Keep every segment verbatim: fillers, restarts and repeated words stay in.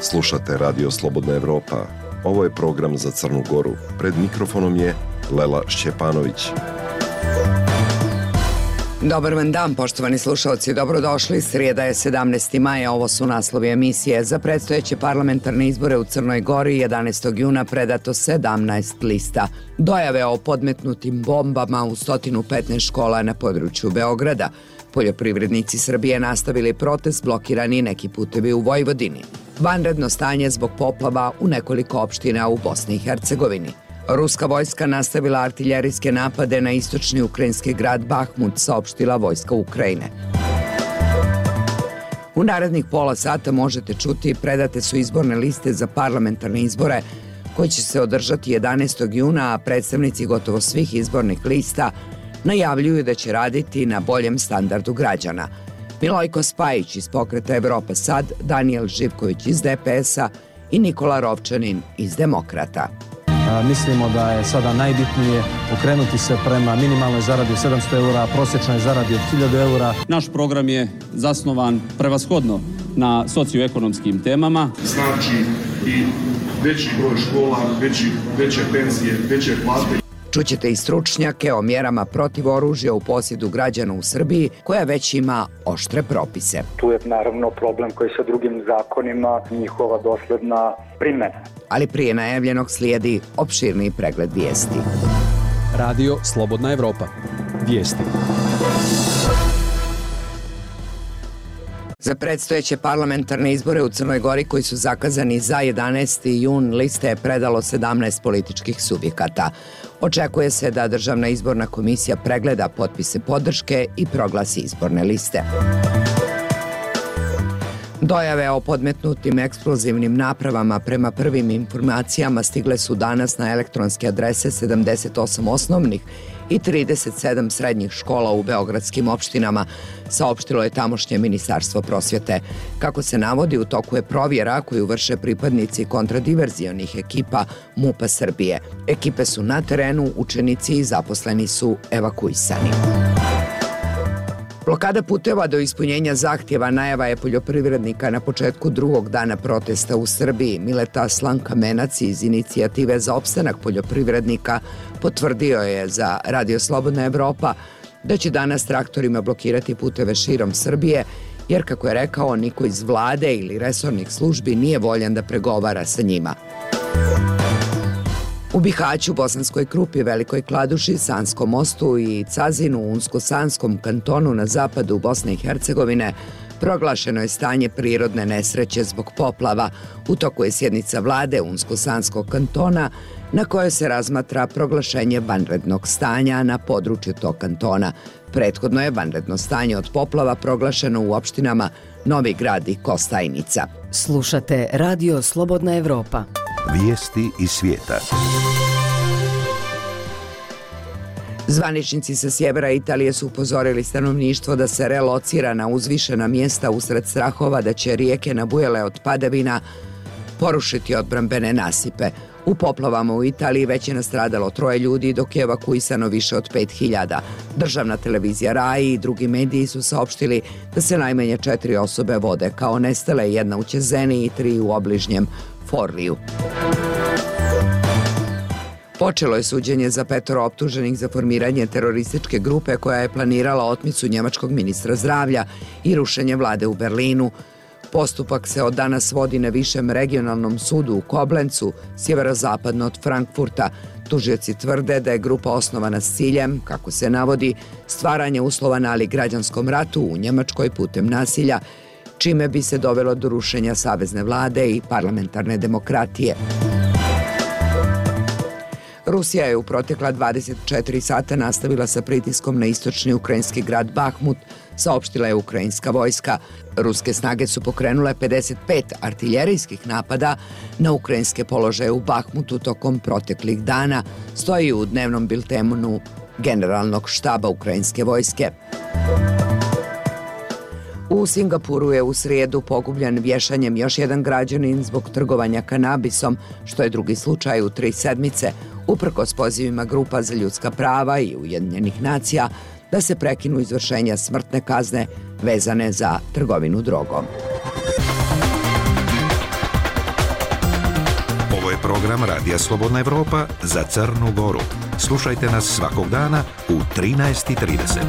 Slušate Radio Slobodna Evropa. Ovo je program za Crnu Goru. Pred mikrofonom je Lela Šćepanović. Dobar vam dan, poštovani slušalci, dobrodošli. Srijeda je sedamnaesti maja, ovo su naslovi emisije. Za predstojeće parlamentarne izbore u Crnoj Gori jedanaestog juna predato sedamnaest lista. Dojave o podmetnutim bombama u sto petnaest škola na području Beograda. Poljoprivrednici Srbije nastavili protest, blokirani neki putevi u Vojvodini. Vanredno stanje zbog poplava u nekoliko opština u Bosni i Hercegovini. Ruska vojska nastavila artiljerijske napade na istočni ukrajinski grad Bahmut, saopštila vojska Ukrajine. U narednih pola sata možete čuti predate su izborne liste za parlamentarne izbore koji će se održati jedanaestog juna, a predstavnici gotovo svih izbornih lista najavljuju da će raditi na boljem standardu građana. Milojko Spajić iz Pokreta Evropa Sad, Danijel Živković iz D P S-a i Nikola Rovčanin iz Demokrata. Mislimo da je sada najbitnije okrenuti se prema minimalnoj zaradi od sedamsto eura, prosječnoj zaradi od hiljadu eura. Naš program je zasnovan prevashodno na socioekonomskim temama. Znači i veći broj škola, veći, veće penzije, veće plate. Čućete i stručnjake o mjerama protiv oružja u posjedu građana u Srbiji, koja već ima oštre propise. Tu je naravno problem koji sa drugim zakonima, njihova dosledna primjena. Ali prije najavljenog slijedi opširniji pregled vijesti. Radio Slobodna Evropa. Vijesti. Za predstojeće parlamentarne izbore u Crnoj Gori koji su zakazani za jedanaesti jun liste je predalo sedamnaest političkih subjekata. Očekuje se da Državna izborna komisija pregleda potpise podrške i proglasi izborne liste. Dojave o podmetnutim eksplozivnim napravama prema prvim informacijama stigle su danas na elektronske adrese sedamdeset osam osnovnih i trideset sedam srednjih škola u beogradskim opštinama, saopštilo je tamošnje Ministarstvo prosvjete. Kako se navodi, u toku je provjera koju vrše pripadnici kontradiverzionih ekipa MUP-a Srbije. Ekipe su na terenu, učenici i zaposleni su evakuisani. Blokada puteva do ispunjenja zahtjeva najava je poljoprivrednika na početku drugog dana protesta u Srbiji. Mileta Slankamenac iz Inicijative za opstanak poljoprivrednika potvrdio je za Radio Slobodna Evropa da će danas traktorima blokirati puteve širom Srbije, jer kako je rekao, niko iz vlade ili resornih službi nije voljan da pregovara sa njima. U Bihaću, Bosanskoj Krupi, Velikoj Kladuši, Sanskom mostu i Cazinu u Unsko-Sanskom kantonu na zapadu Bosne i Hercegovine proglašeno je stanje prirodne nesreće zbog poplava. U toku je sjednica vlade Unsko-Sanskog kantona na kojoj se razmatra proglašenje vanrednog stanja na području tog kantona. Prethodno je vanredno stanje od poplava proglašeno u opštinama Novi Grad i Kostajnica. Slušate Radio Slobodna Evropa. Vijesti iz svijeta. Zvaničnici sa sjevera Italije su upozorili stanovništvo da se relocira na uzvišena mjesta usred strahova da će rijeke nabujale od padavina porušiti odbrambene nasipe. U poplavama u Italiji već je nastradalo troje ljudi, dok je evakuisano više od pet hiljada. Državna televizija Rai i drugi mediji su saopštili da se najmanje četiri osobe vode kao nestale, jedna u Čezeni i tri u obližnjem Forliju. Počelo je suđenje za petoro optuženih za formiranje terorističke grupe koja je planirala otmicu njemačkog ministra zdravlja i rušenje vlade u Berlinu. Postupak se od danas vodi na višem regionalnom sudu u Koblencu, sjeverozapadno od Frankfurta. Tužioci tvrde da je grupa osnovana s ciljem, kako se navodi, stvaranje uslova nalik građanskom ratu u Njemačkoj putem nasilja, čime bi se dovelo do rušenja savezne vlade i parlamentarne demokratije. Rusija je u protekla dvadeset četiri sata nastavila sa pritiskom na istočni ukrajinski grad Bahmut, saopštila je ukrajinska vojska. Ruske snage su pokrenule pedeset pet artiljerijskih napada na ukrajinske položaje u Bahmutu tokom proteklih dana, stoji u dnevnom biltenu generalnog štaba ukrajinske vojske. U Singapuru je u srijedu pogubljen vješanjem još jedan građanin zbog trgovanja kanabisom, što je drugi slučaj u tri sedmice, uprkos pozivima grupa za ljudska prava i Ujedinjenih nacija da se prekinu izvršenja smrtne kazne vezane za trgovinu drogom. program Radija Slobodna Evropa za Crnu Goru. Slušajte nas svakog dana u trinaest i trideset.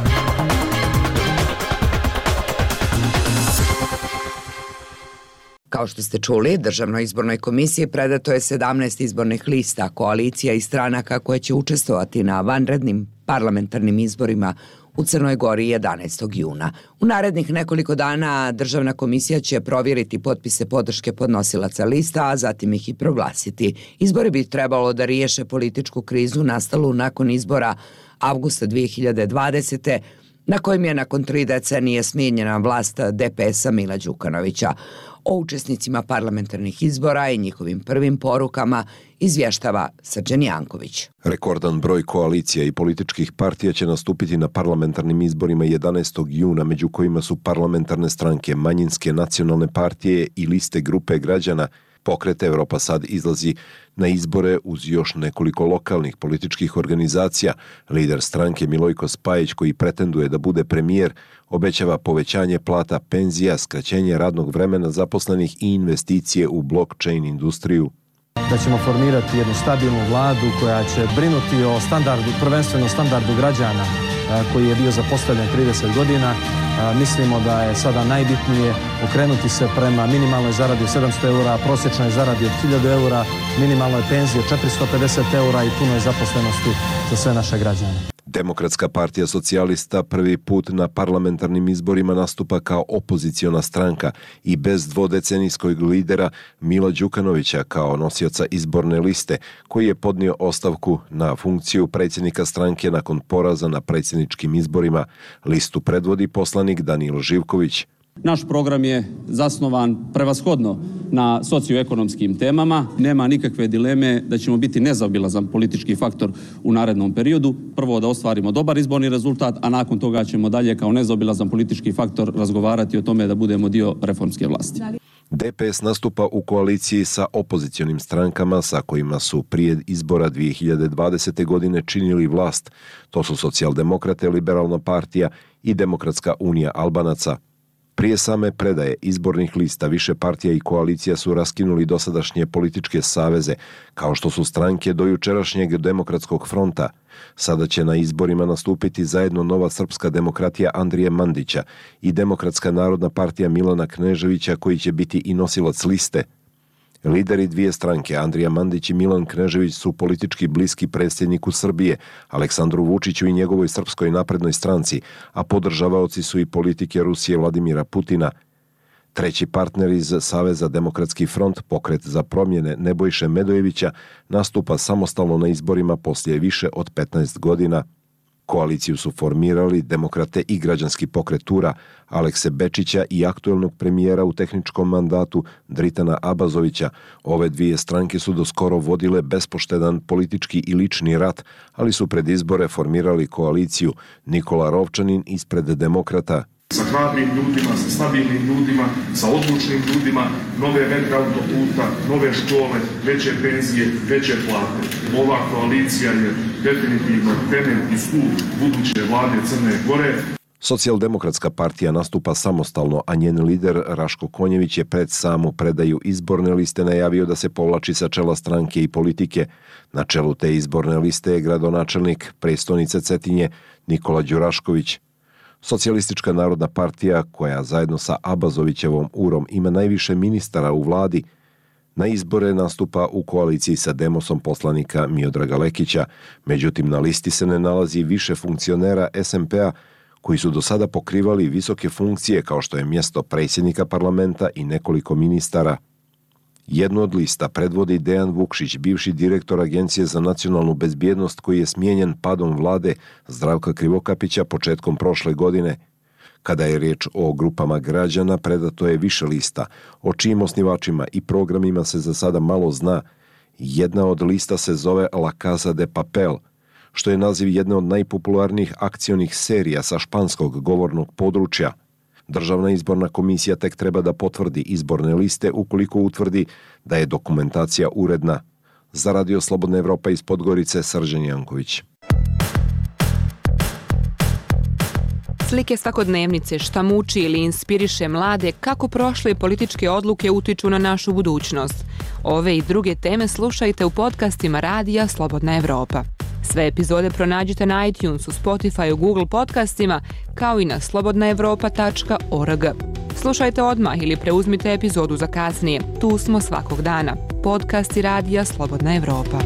Kao što ste čuli, Državnoj izbornoj komisiji predato je sedamnaest izbornih lista koalicija i stranaka koje će učestvovati na vanrednim parlamentarnim izborima u Crnoj Gori jedanaestog juna. U narednih nekoliko dana Državna komisija će provjeriti potpise podrške podnosilaca lista, a zatim ih i proglasiti. Izbori bi trebalo da riješe političku krizu nastalu nakon izbora avgusta dve hiljade dvadesete. na kojim je nakon tri decenije smijenjena vlast D P S-a Mila Đukanovića. O učesnicima parlamentarnih izbora i njihovim prvim porukama izvještava Srđan Janković. Rekordan broj koalicija i političkih partija će nastupiti na parlamentarnim izborima jedanaestog juna, među kojima su parlamentarne stranke, manjinske nacionalne partije i liste grupe građana. Pokret Evropa sad izlazi na izbore uz još nekoliko lokalnih političkih organizacija. Lider stranke Milojko Spajić, koji pretenduje da bude premijer, obećava povećanje plata, penzija, skraćenje radnog vremena zaposlenih i investicije u blockchain industriju. Da ćemo formirati jednu stabilnu vladu koja će brinuti o standardu, prvenstveno standardu građana koji je bio zapostavljen trideset godina. Mislimo da je sada najbitnije okrenuti se prema minimalnoj zaradi od sedamsto eura, prosječnoj zaradi od hiljadu eura, minimalnoj penziji od četiristo pedeset eura i punoj zaposlenosti za sve naše građane. Demokratska partija socijalista prvi put na parlamentarnim izborima nastupa kao opoziciona stranka i bez dvodecenijskog lidera Mila Đukanovića kao nosioca izborne liste, koji je podnio ostavku na funkciju predsjednika stranke nakon poraza na predsjedničkim izborima. Listu predvodi poslanik Danilo Živković. Naš program je zasnovan prevashodno na socioekonomskim temama. Nema nikakve dileme da ćemo biti nezaobilazan politički faktor u narednom periodu. Prvo da ostvarimo dobar izborni rezultat, a nakon toga ćemo dalje kao nezaobilazan politički faktor razgovarati o tome da budemo dio reformske vlasti. D P S nastupa u koaliciji sa opozicionim strankama sa kojima su prije izbora dve hiljade dvadesete. godine činili vlast. To su Socijaldemokrate, Liberalna partija i Demokratska unija Albanaca. Prije same predaje izbornih lista više partija i koalicija su raskinuli dosadašnje političke saveze, kao što su stranke do jučerašnjeg Demokratskog fronta. Sada će na izborima nastupiti zajedno Nova srpska demokratija Andrije Mandića i Demokratska narodna partija Milana Kneževića, koji će biti i nosilac liste. Lideri dvije stranke, Andrija Mandić i Milan Knežević, su politički bliski predsjedniku Srbije, Aleksandru Vučiću i njegovoj Srpskoj naprednoj stranci, a podržavaoci su i politike Rusije Vladimira Putina. Treći partner iz Saveza Demokratski front, Pokret za promjene Nebojše Medojevića, nastupa samostalno na izborima poslije više od petnaest godina. Koaliciju su formirali Demokrate i Građanski pokret Tura, Alekse Bečića i aktuelnog premijera u tehničkom mandatu Dritana Abazovića. Ove dvije stranke su doskoro vodile bespoštedan politički i lični rat, ali su pred izbore formirali koaliciju. Nikola Rovčanin ispred Demokrata. Sa hladnim ljudima, sa stabilnim ljudima, sa odlučnim ljudima, nove metre autoputa, nove škole, veće penzije, veće plate. Ova koalicija je definitivno temelj i stup buduće vlade Crne Gore. Socijaldemokratska partija nastupa samostalno, a njen lider Raško Konjević je pred samu predaju izborne liste najavio da se povlači sa čela stranke i politike. Na čelu te izborne liste je gradonačelnik prestonice Cetinje Nikola Đurašković. Socijalistička narodna partija, koja zajedno sa Abazovićevom urom ima najviše ministara u vladi, na izbore nastupa u koaliciji sa Demosom poslanika Miodraga Lekića. Međutim, na listi se ne nalazi više funkcionera S M P-a koji su do sada pokrivali visoke funkcije kao što je mjesto predsjednika parlamenta i nekoliko ministara. Jednu od lista predvodi Dejan Vukšić, bivši direktor Agencije za nacionalnu bezbjednost, koji je smijenjen padom vlade Zdravka Krivokapića početkom prošle godine. Kada je riječ o grupama građana, predato je više lista, o čijim osnivačima i programima se za sada malo zna. Jedna od lista se zove La Casa de Papel, što je naziv jedne od najpopularnijih akcionih serija sa španskog govornog područja. Državna izborna komisija tek treba da potvrdi izborne liste ukoliko utvrdi da je dokumentacija uredna. Za Radio Slobodna Evropa iz Podgorice, Srđan Janković. Slike svakodnevnice, šta muči ili inspiriše mlade, kako prošle političke odluke utiču na našu budućnost. Ove i druge teme slušajte u podcastima Radija Slobodna Evropa. Sve epizode pronađite na iTunesu, Spotify, Google podcastima, kao i na slobodna evropa tačka org. Slušajte odmah ili preuzmite epizodu za kasnije. Tu smo svakog dana. Podcasti Radija Slobodna Evropa.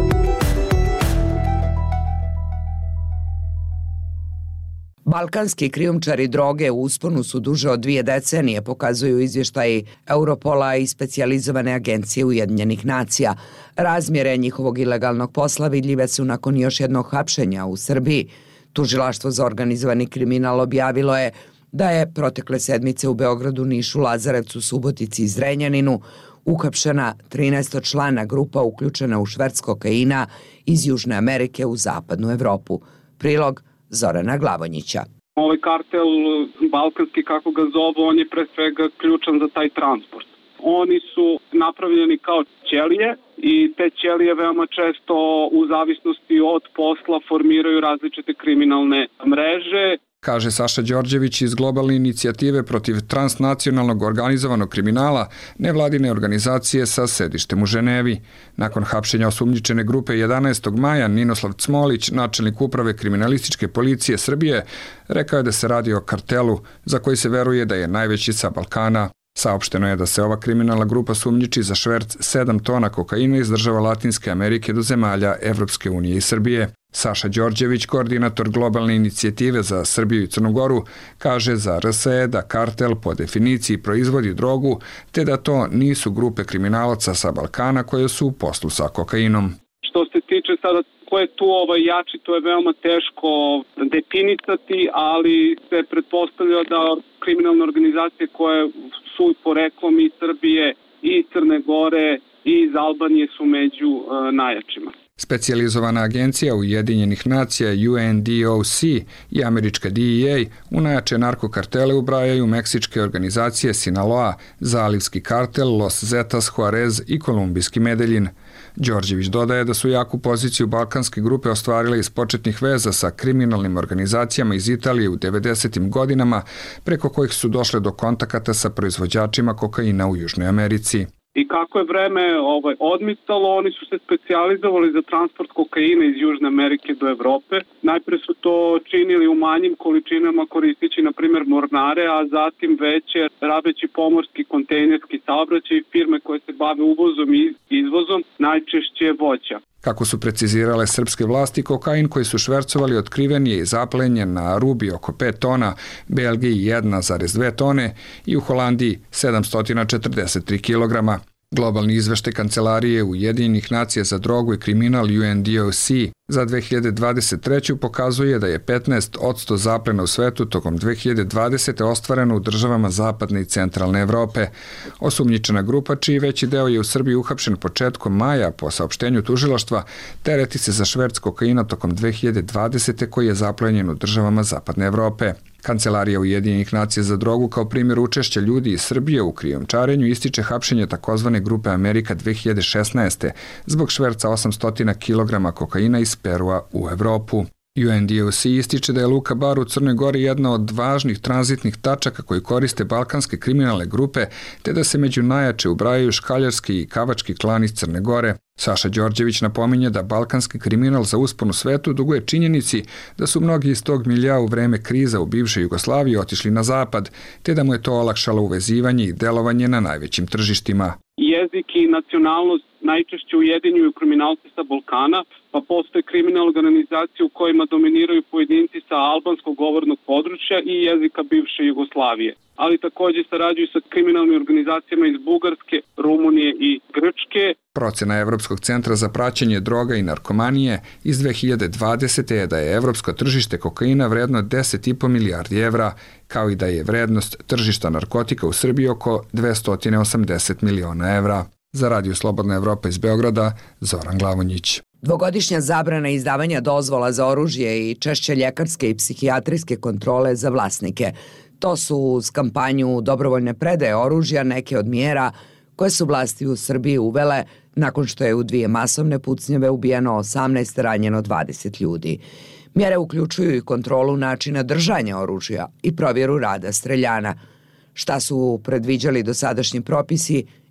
Balkanski krijumčari droge u usponu su duže od dvije decenije, pokazuju izvještaji Europola i specijalizovane agencije Ujedinjenih nacija. Razmjere njihovog ilegalnog posla vidljive su nakon još jednog hapšenja u Srbiji. Tužilaštvo za organizovani kriminal objavilo je da je protekle sedmice u Beogradu, Nišu, Lazarevcu, Subotici i Zrenjaninu uhapšena trinaestočlana grupa uključena u šverc kokaina iz Južne Amerike u zapadnu Evropu. Prilog Zorana Glavonjića. Ovaj kartel balkanski, kako ga zovu, on je pre svega ključan za taj transport. Oni su napravljeni kao ćelije i te ćelije veoma često u zavisnosti od posla formiraju različite kriminalne mreže. Kaže Saša Đorđević iz globalne inicijative protiv transnacionalnog organizovanog kriminala, nevladine organizacije sa sedištem u Ženevi. Nakon hapšenja osumnjičene grupe jedanaestog maja, Ninoslav Cmolić, načelnik uprave kriminalističke policije Srbije, rekao je da se radi o kartelu za koji se veruje da je najveći sa Balkana. Saopšteno je da se ova kriminalna grupa sumnjiči za šverc sedam tona kokaina iz država Latinske Amerike do zemalja Evropske unije i Srbije. Saša Đorđević, koordinator globalne inicijative za Srbiju i Crnu Goru, kaže za R S E da kartel po definiciji proizvodi drogu, te da to nisu grupe kriminalaca sa Balkana koje su u poslu sa kokainom. Što se tiče sada ko je tu ovaj jači, to je veoma teško definisati, ali se pretpostavlja da kriminalne organizacije koje su poreklom iz Srbije i Crne Gore i iz Albanije su među uh, najjačima. Specijalizovana agencija Ujedinjenih nacija U N D O C i američka D E A u najjače narkokartele ubrajaju meksičke organizacije Sinaloa, Zalivski kartel, Los Zetas, Juarez i Kolumbijski Medeljin. Đorđević dodaje da su jaku poziciju balkanske grupe ostvarile iz početnih veza sa kriminalnim organizacijama iz Italije u devedesetim godinama, preko kojih su došle do kontakata sa proizvođačima kokaina u Južnoj Americi. I kako je vreme ovaj, odmicalo, oni su se specijalizovali za transport kokaina iz Južne Amerike do Evrope. Najpre su to činili u manjim količinama koristeći, na primjer, mornare, a zatim veće rabeći pomorski kontejnerski saobraćaj, firme koje se bave uvozom i izvozom, najčešće voća. Kako su precizirale srpske vlasti, kokain koji su švercovali otkriven je i zaplenjen na Arubi oko pet tona, Belgiji jedna zarez dve tone i u Holandiji sedamsto četrdeset tri kilograma. Globalni izveštaj Kancelarije Ujedinjenih nacija za drogu i kriminal U N D O C za dve hiljade dvadeset treću pokazuje da je petnaest posto zaplena u svetu tokom dve hiljade dvadesete ostvareno u državama zapadne i centralne Evrope. Osumnjičena grupa, čiji veći deo je u Srbiji uhapšen početkom maja po saopštenju tužilaštva, tereti se za šverc kokaina tokom dve hiljade dvadesete koji je zaplenjen u državama zapadne Evrope. Kancelarija Ujedinjenih nacija za drogu kao primjer učešća ljudi iz Srbije u krijumčarenju ističe hapšenje takozvane grupe Amerika dve hiljade šesnaeste zbog šverca osamsto kilograma kokaina iz Perua u Evropu. U N D O C ističe da je Luka Bar u Crnoj Gori jedna od važnih tranzitnih tačaka koji koriste balkanske kriminalne grupe, te da se među najjače ubrajaju škaljarski i kavački klan iz Crne Gore. Saša Đorđević napominje da balkanski kriminal za uspon u svetu duguje činjenici da su mnogi iz tog milja u vreme kriza u bivšoj Jugoslaviji otišli na zapad, te da mu je to olakšalo uvezivanje i delovanje na najvećim tržištima. Jezik i nacionalnost najčešće ujedinjuju kriminalce sa Balkana, pa postoje kriminalne organizacije u kojima dominiraju pojedinci sa albanskog govornog područja i jezika bivše Jugoslavije. Ali također sarađuju sa kriminalnim organizacijama iz Bugarske, Rumunije i Grčke. Procena Evropskog centra za praćenje droga i narkomanije iz dve hiljade dvadesete je da je evropsko tržište kokaina vredno deset i po milijardi evra, kao i da je vrednost tržišta narkotika u Srbiji oko dvesta osamdeset miliona evra. Za Radio Slobodna Evropa iz Beograda, Zoran Glavonjić. Dvogodišnja zabrana izdavanja dozvola za oružje i češće ljekarske i psihijatrijske kontrole za vlasnike. To su uz kampanju dobrovoljne predaje oružja neke od mjera koje su vlasti u Srbiji uvele nakon što je u dvije masovne pucnjeve ubijeno osamnaest, ranjeno dvadeset ljudi. Mjere uključuju i kontrolu načina držanja oružja i provjeru rada streljana. Šta su predviđali dosadašnji propisi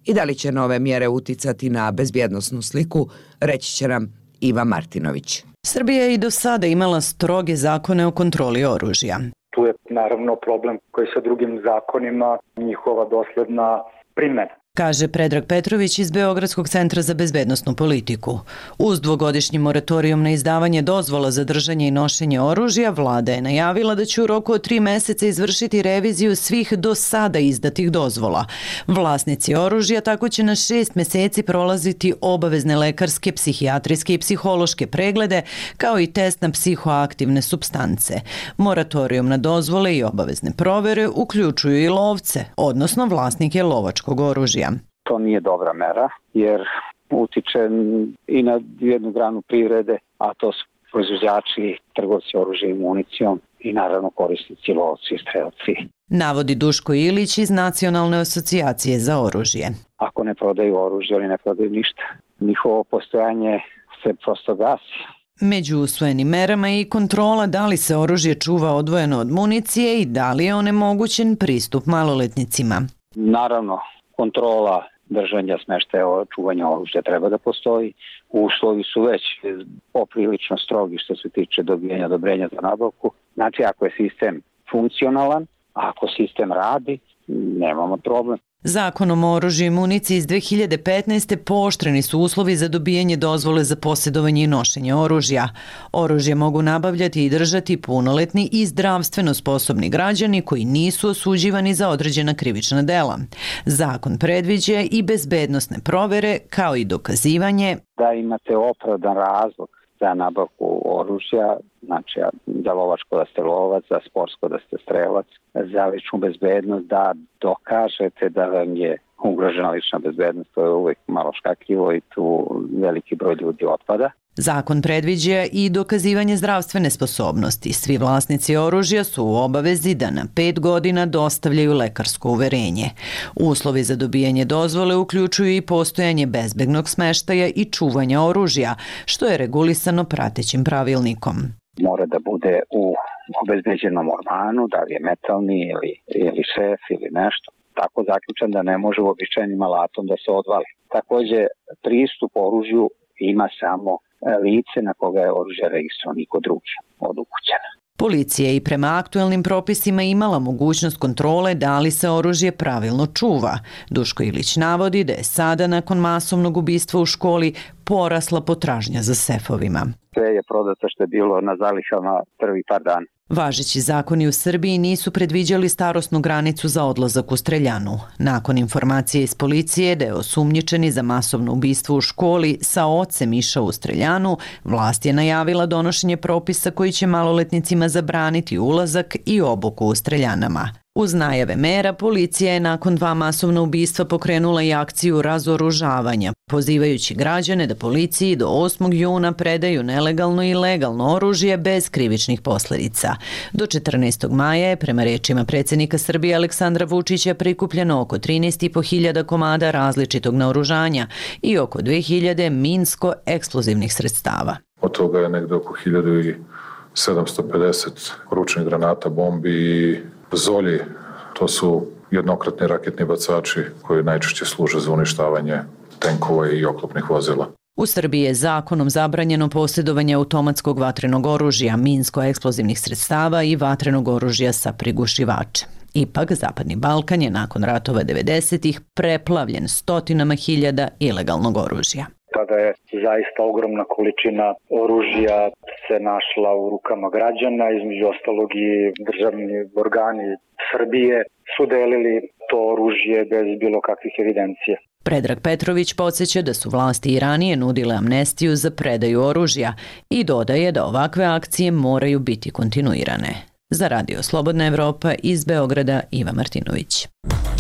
i da li će nove mjere uticati na bezbjednosnu sliku, reći će nam Iva Martinović. Srbija je i do sada imala stroge zakone o kontroli oružja. Tu je naravno problem koji sa drugim zakonima, njihova dosledna primjena. Kaže Predrag Petrović iz Beogradskog centra za bezbednosnu politiku. Uz dvogodišnji moratorijum na izdavanje dozvola za držanje i nošenje oružja, vlada je najavila da će u roku od tri meseca izvršiti reviziju svih do sada izdatih dozvola. Vlasnici oružja tako će na šest meseci prolaziti obavezne lekarske, psihijatrijske i psihološke preglede, kao i test na psihoaktivne supstance. Moratorijum na dozvole i obavezne provere uključuju i lovce, odnosno vlasnike lovačkog oružja. To nije dobra mera jer utiče i na jednu granu privrede, a to su proizvođači, trgovci oružja i municijom i naravno korisnici, lovci i strelci. Navodi Duško Ilić iz Nacionalne asocijacije za oružje. Ako ne prodaju oružje ili ne prodaju ništa, njihovo postojanje se prosto gasi. Među usvojenim merama je i kontrola da li se oružje čuva odvojeno od municije i da li je onemogućen pristup maloletnicima. Naravno, kontrola držanja, smeštaja, čuvanja oružja treba da postoji. Uslovi su već poprilično strogi što se tiče dobijanja odobrenja za nabavku. Znači, ako je sistem funkcionalan, ako sistem radi, nemamo problem. Zakonom o oružju i municiji iz dve hiljade petnaeste. pooštreni su uslovi za dobijanje dozvole za posjedovanje i nošenje oružja. Oružje mogu nabavljati i držati punoletni i zdravstveno sposobni građani koji nisu osuđivani za određena krivična dela. Zakon predviđa i bezbednosne provere kao i dokazivanje da imate opravdan razlog za nabavku oružja, znači za lovačko da ste lovac, za sportsko da ste strelac, za ličnu bezbednost da dokažete da vam je ugrožena lična bezbednost, to je uvijek malo škakljivo i tu veliki broj ljudi otpada. Zakon predviđa i dokazivanje zdravstvene sposobnosti. Svi vlasnici oružja su u obavezi da na pet godina dostavljaju lekarsko uverenje. Uslovi za dobijanje dozvole uključuju i postojanje bezbednog smeštaja i čuvanja oružja, što je regulisano pratećim pravilnikom. Mora da bude u obezbeđenom ormanu, da li je metalni ili, ili šef ili nešto. Tako zaključan da ne može uobičajenim alatom da se odvali. Također, pristup oružju ima samo lice na koga je oružje registrovano, niko drugi od ukućana. Policija je i prema aktuelnim propisima imala mogućnost kontrole da li se oružje pravilno čuva. Duško Ilić navodi da je sada nakon masovnog ubistva u školi porasla potražnja za sefovima. Sve je prodato što je bilo na zalihama prvi par dana. Važeći zakoni u Srbiji nisu predviđali starosnu granicu za odlazak u streljanu. Nakon informacije iz policije da je osumnjičeni za masovno ubistvo u školi sa ocem išao u streljanu, vlast je najavila donošenje propisa koji će maloletnicima zabraniti ulazak i obuku u streljanama. Uz najave mera, policija je nakon dva masovna ubistva pokrenula i akciju razoružavanja, pozivajući građane da policiji do osmog juna predaju nelegalno i legalno oružje bez krivičnih posljedica. Do četrnaestog maja je, prema rečima predsjednika Srbije Aleksandra Vučića, prikupljeno oko trinaest i po hiljada komada različitog naoružanja i oko dve hiljade minsko-eksplozivnih sredstava. Od toga je negde oko hiljadu sedamsto pedeset ručnih granata, bombi i zolji. To su jednokratni raketni bacači koji najčešće služe za uništavanje tenkova i oklopnih vozila. U Srbiji je zakonom zabranjeno posjedovanje automatskog vatrenog oružja, minsko-eksplozivnih sredstava i vatrenog oružja sa prigušivačem. Ipak, Zapadni Balkan je nakon ratova devedesetih preplavljen stotinama hiljada ilegalnog oružja. Tada je zaista ogromna količina oružja se našla u rukama građana, između ostalog i državni organi Srbije su delili to oružje bez bilo kakvih evidencija. Predrag Petrović podsjeća da su vlasti i ranije nudile amnestiju za predaju oružja i dodaje da ovakve akcije moraju biti kontinuirane. Za Radio Slobodna Evropa iz Beograda, Iva Martinović.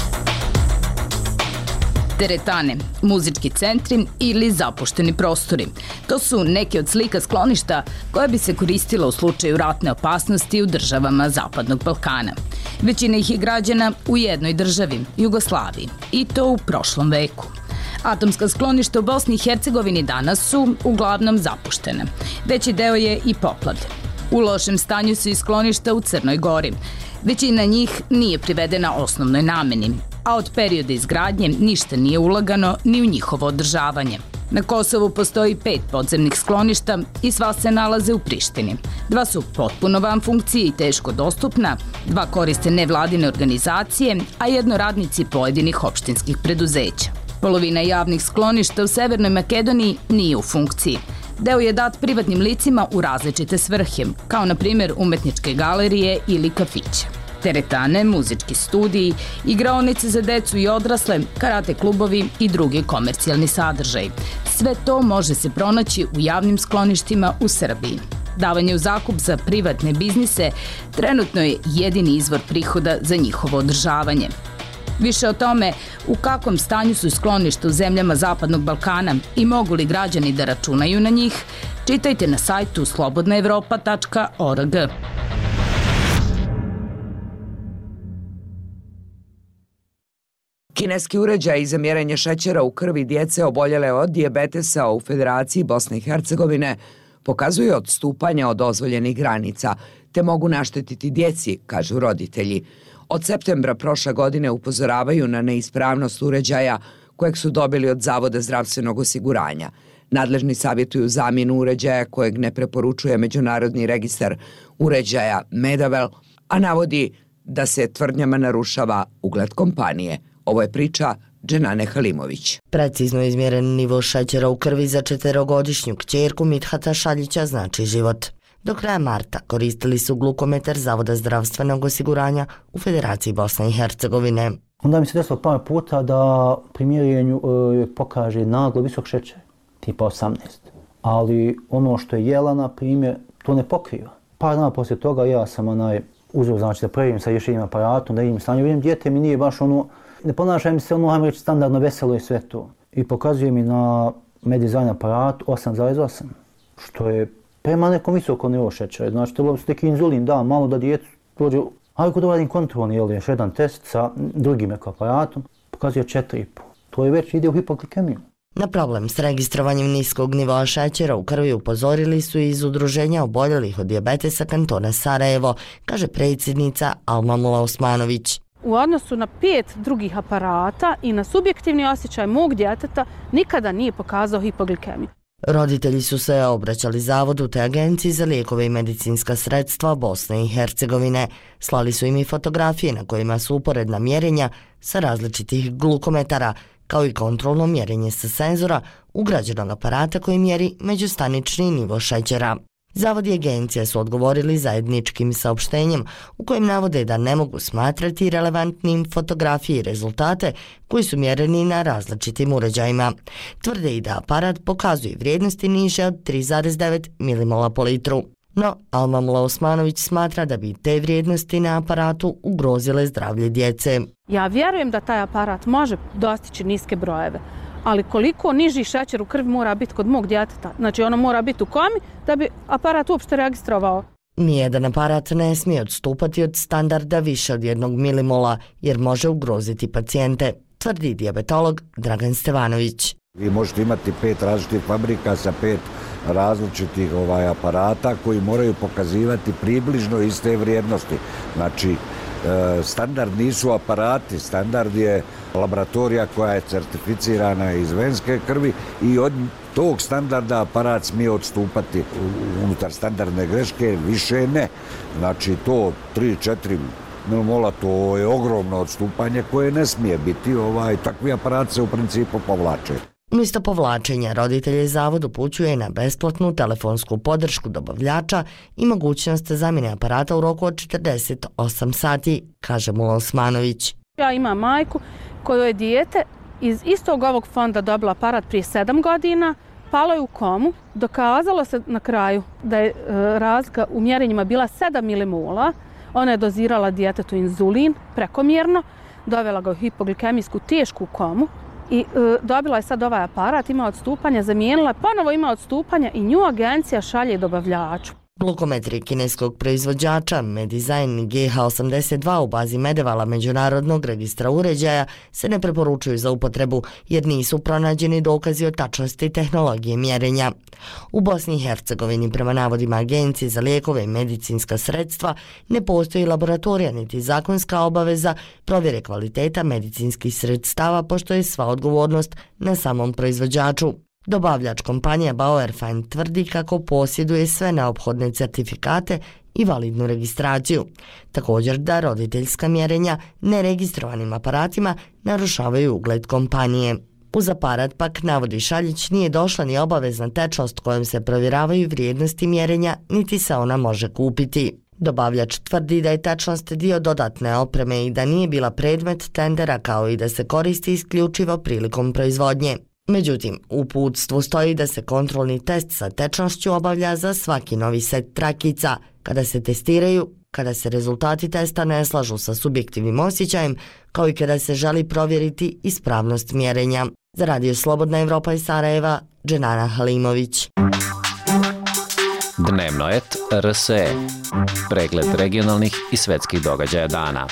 Teretane, muzički centri ili zapušteni prostori. To su neke od slika skloništa koja bi se koristila u slučaju ratne opasnosti u državama Zapadnog Balkana. Većina ih je građana u jednoj državi, Jugoslaviji, i to u prošlom veku. Atomska skloništa u Bosni i Hercegovini danas su uglavnom zapuštene. Veći deo je i poplavljen. U lošem stanju su i skloništa u Crnoj Gori. Većina njih nije privedena osnovnoj nameni, a od perioda izgradnje ništa nije ulagano ni u njihovo održavanje. Na Kosovu postoji pet podzemnih skloništa i sva se nalaze u Prištini. Dva su potpuno van funkcije i teško dostupna, dva koriste nevladine organizacije, a jedno radnici pojedinih opštinskih preduzeća. Polovina javnih skloništa u Severnoj Makedoniji nije u funkciji. Deo je dat privatnim licima u različite svrhe, kao na primjer umetničke galerije ili kafiće. Teretane, muzički studiji, igraonice za decu i odrasle, karate klubovi i drugi komercijalni sadržaj. Sve to može se pronaći u javnim skloništima u Srbiji. Davanje u zakup za privatne biznise trenutno je jedini izvor prihoda za njihovo održavanje. Više o tome u kakvom stanju su skloništa u zemljama Zapadnog Balkana i mogu li građani da računaju na njih, čitajte na sajtu slobodna evropa tačka org. Kineski uređaji za mjerenje šećera u krvi djece oboljele od dijabetesa u Federaciji Bosne i Hercegovine pokazuju odstupanja od dozvoljenih granica, te mogu naštetiti djeci, kažu roditelji. Od septembra prošle godine upozoravaju na neispravnost uređaja kojeg su dobili od Zavoda zdravstvenog osiguranja. Nadležni savjetuju zamjenu uređaja kojeg ne preporučuje Međunarodni registar uređaja Medavel, a navodi da se tvrdnjama narušava ugled kompanije. Ovo je priča Dženane Halimović. Precizno izmjeren nivo šećera u krvi za četverogodišnju kćerku Mithata Šaljića znači život. Do kraja marta koristili su glukometar Zavoda zdravstvenog osiguranja u Federaciji Bosne i Hercegovine. Onda mi se desilo par puta da pri mjerenju e, pokaže naglo visok šećer, tipa osamnaest. Ali ono što je jela, na primjer, to ne pokriva. Par dana poslije toga ja sam onaj uzeo, znači da provjerim sa još jednim aparatom, da vidim stanje. Vidim, dijete mi nije baš ono, ne ponaša mi se ono, hajmo reći, standardno veselo i sve to. I pokazuje mi na Medizajn aparatu osam zarez osam, što je prema nekom visoko nivo šećera. Znači, trebalo se neki inzulin, da, malo da djecu dođe. Ali kod uradim kontrolni, jel, još jedan test sa drugim aparatom, pokazuje četiri i pol. To je već ide u hipoglikemiju. Na problem s registrovanjem niskog nivoa šećera u krvi upozorili su iz Udruženja oboljelih od dijabetesa kantona Sarajevo, kaže predsjednica Almamula Osmanović. U odnosu na pet drugih aparata i na subjektivni osjećaj mog djeteta nikada nije pokazao hipoglikemiju. Roditelji su se obraćali Zavodu te Agenciji za lijekove i medicinska sredstva Bosne i Hercegovine. Slali su im i fotografije na kojima su uporedna mjerenja sa različitih glukometara, kao i kontrolno mjerenje sa senzora ugrađenog aparata koji mjeri međustanični nivo šećera. Zavod i agencija su odgovorili zajedničkim saopštenjem u kojem navode da ne mogu smatrati relevantnim fotografije i rezultate koji su mjereni na različitim uređajima. Tvrde i da aparat pokazuje vrijednosti niže od tri zarez devet milimola po litru. No, Almamula Osmanović smatra da bi te vrijednosti na aparatu ugrozile zdravlje djece. Ja vjerujem da taj aparat može dostići niske brojeve, ali koliko niži šećer u krvi mora biti kod mog djeteta, znači ono mora biti u komi da bi aparat uopšte registrovao. Nijedan aparat ne smije odstupati od standarda više od jednog milimola jer može ugroziti pacijente, tvrdi dijabetolog Dragan Stevanović. Vi možete imati pet različitih fabrika sa pet različitih ovaj, aparata koji moraju pokazivati približno iste vrijednosti. Znači, standard nisu aparati, standard je laboratorija koja je certificirana iz venske krvi i od tog standarda aparat smije odstupati unutar standardne greške, više ne. Znači to tri do četiri milimola, to je ogromno odstupanje koje ne smije biti, ovaj, takvi aparati se u principu povlače. Umjesto povlačenja, roditelje Zavod upućuje na besplatnu telefonsku podršku dobavljača i mogućnost zamjene aparata u roku od četrdeset osam sati, kaže Mula Osmanović. Ja imam majku kojoj je dijete iz istog ovog fonda dobila aparat prije sedam godina, palo je u komu, dokazalo se na kraju da je razlika u mjerenjima bila sedam milimola, ona je dozirala djetetu inzulin prekomjerno, dovela ga u hipoglikemijsku tešku komu, i e, dobila je sad ovaj aparat, ima odstupanja, zamijenila, ponovo ima odstupanja i nju agencija šalje dobavljaču. Glukometri kineskog proizvođača Medizin G H osamdeset dva u bazi Medevala Međunarodnog registra uređaja se ne preporučuju za upotrebu jer nisu pronađeni dokazi o tačnosti tehnologije mjerenja. U Bosni i Hercegovini, prema navodima Agencije za lijekove i medicinska sredstva, ne postoji laboratorija niti zakonska obaveza provjere kvaliteta medicinskih sredstava, pošto je sva odgovornost na samom proizvođaču. Dobavljač kompanija Bauerfeind tvrdi kako posjeduje sve neophodne certifikate i validnu registraciju. Također da roditeljska mjerenja neregistrovanim aparatima narušavaju ugled kompanije. Uz aparat pak, navodi Šaljić, nije došla ni obavezna tečnost kojom se provjeravaju vrijednosti mjerenja, niti se ona može kupiti. Dobavljač tvrdi da je tečnost dio dodatne opreme i da nije bila predmet tendera, kao i da se koristi isključivo prilikom proizvodnje. Međutim, u uputstvu stoji da se kontrolni test sa tečnošću obavlja za svaki novi set trakica, kada se testiraju, kada se rezultati testa ne slažu sa subjektivnim osjećajem, kao i kada se želi provjeriti ispravnost mjerenja. Za Radio Slobodna Evropa iz Sarajeva, Dženana Halimović. Dnevnoet R S E. Pregled regionalnih i svetskih događaja dana.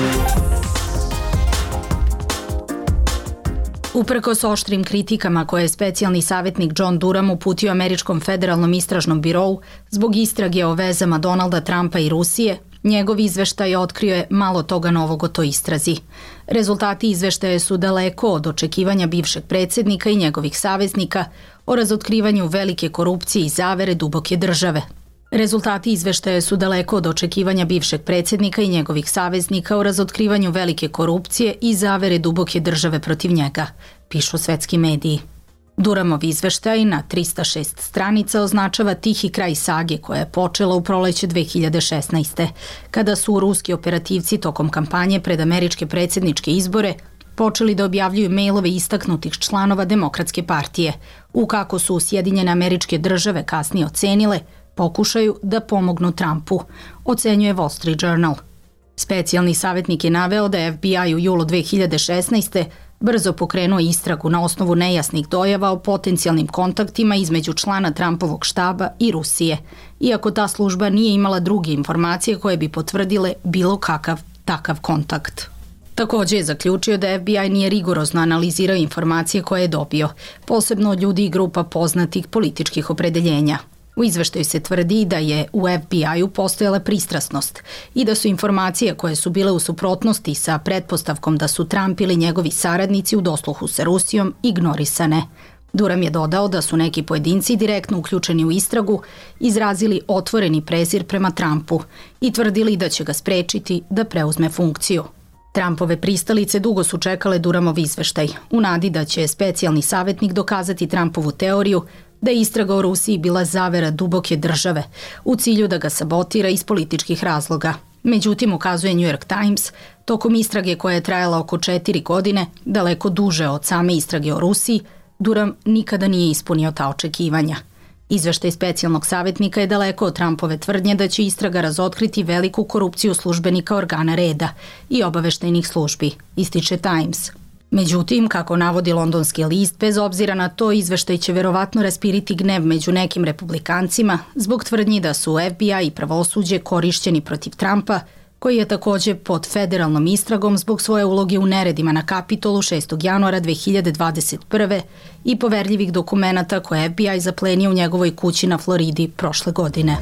Uprkos oštrim kritikama koje je specijalni savjetnik John Durham uputio Američkom federalnom istražnom birou zbog istrage o vezama Donalda Trumpa i Rusije, njegov izveštaj otkrio je malo toga novog o toj istrazi. Rezultati izveštaja su daleko od očekivanja bivšeg predsjednika i njegovih saveznika o razotkrivanju velike korupcije i zavere duboke države. Rezultati izveštaja su daleko od očekivanja bivšeg predsjednika i njegovih saveznika o razotkrivanju velike korupcije i zavere duboke države protiv njega, pišu svetski mediji. Durhamov izveštaj na trista šest stranica označava tihi kraj sage koja je počela u proleće dve hiljade šesnaeste. kada su ruski operativci tokom kampanje pred američke predsjedničke izbore počeli da objavljuju mailove istaknutih članova Demokratske partije, u kako su Sjedinjene Američke Države kasnije ocenile pokušaju da pomognu Trumpu, ocenjuje Wall Street Journal. Specijalni savjetnik je naveo da je F B I u julu dve hiljade šesnaeste. brzo pokrenuo istragu na osnovu nejasnih dojava o potencijalnim kontaktima između člana Trumpovog štaba i Rusije, iako ta služba nije imala druge informacije koje bi potvrdile bilo kakav takav kontakt. Također je zaključio da F B I nije rigorozno analizirao informacije koje je dobio, posebno od ljudi i grupa poznatih političkih opredeljenja. U izveštaju se tvrdi da je u F B I-u postojala pristrasnost i da su informacije koje su bile u suprotnosti sa pretpostavkom da su Trump ili njegovi saradnici u dosluhu sa Rusijom ignorisane. Durham je dodao da su neki pojedinci direktno uključeni u istragu izrazili otvoreni prezir prema Trumpu i tvrdili da će ga sprečiti da preuzme funkciju. Trumpove pristalice dugo su čekale Durhamov izveštaj, u nadi da će specijalni savjetnik dokazati Trumpovu teoriju da je istraga o Rusiji bila zavera duboke države u cilju da ga sabotira iz političkih razloga. Međutim, ukazuje New York Times, tokom istrage koja je trajala oko četiri godine, daleko duže od same istrage o Rusiji, Durham nikada nije ispunio ta očekivanja. Izveštaj specijalnog savjetnika je daleko od Trumpove tvrdnje da će istraga razotkriti veliku korupciju službenika organa reda i obaveštajnih službi, ističe Times. Međutim, kako navodi londonski list, bez obzira na to, izveštaj će verovatno raspiriti gnev među nekim republikancima zbog tvrdnji da su F B I i pravosuđe korišćeni protiv Trumpa, koji je također pod federalnom istragom zbog svoje uloge u neredima na Kapitolu šestog januara dve hiljade dvadeset prve. i poverljivih dokumenata koje F B I zaplenio u njegovoj kući na Floridi prošle godine.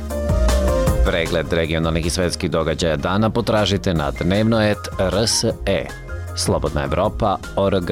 Pregled regionalnih i svetskih događaja dana potražite na dnevnoet R S E. Slobodna Evropa точка org.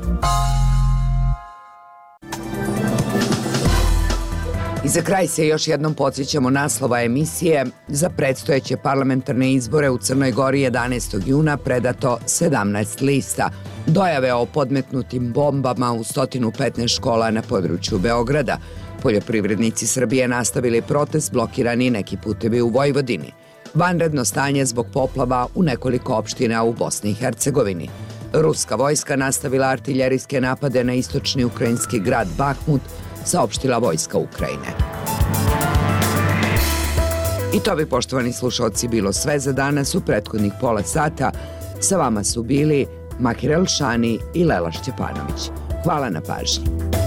I za kraj se još jednom podsjećamo naslova emisije. Za predstojeće parlamentarne izbore u Crnoj Gori jedanaestog juna predato sedamnaest lista. Dojave o podmetnutim bombama u sto petnaest škola na području Beograda. Poljoprivrednici Srbije nastavili protest, blokirani neki putevi u Vojvodini. Vanredno stanje zbog poplava u nekoliko opština u Bosni i Hercegovini. Ruska vojska nastavila artiljerijske napade na istočni ukrajinski grad Bahmut, saopštila vojska Ukrajine. I to bi, poštovani slušalci, bilo sve za danas u prethodnih pola sata. Sa vama su bili Makir Elšani i Lela Šćepanović. Hvala na pažnji.